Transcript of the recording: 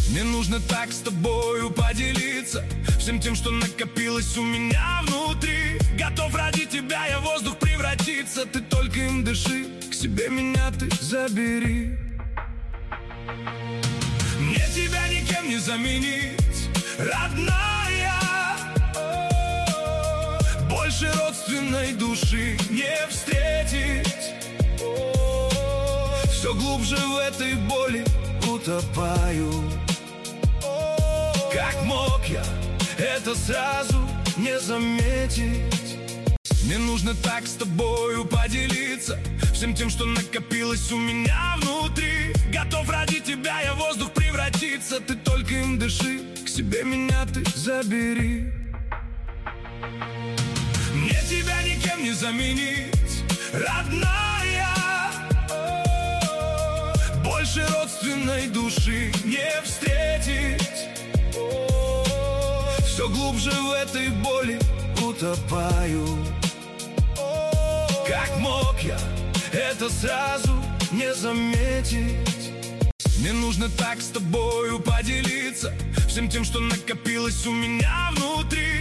Мне нужно так с тобою поделиться всем тем, что накопилось у меня внутри. Готов ради тебя я в воздух превратиться. Ты только им дыши, к себе меня ты забери. Мне тебя никем не заменить, родная. Больше родственной души не встретить. Все глубже в этой боли утопаю. Как мог я это сразу не заметить? Мне нужно так с тобою поделиться всем тем, что накопилось у меня внутри. Готов ради тебя я в воздух превратиться. Ты только им дыши, к себе меня ты забери. Мне тебя никем не заменить, родная. Больше родственной души не встретить. Все глубже в этой боли утопаю. Как мог я это сразу не заметить? Мне нужно так с тобою поделиться всем тем, что накопилось у меня внутри.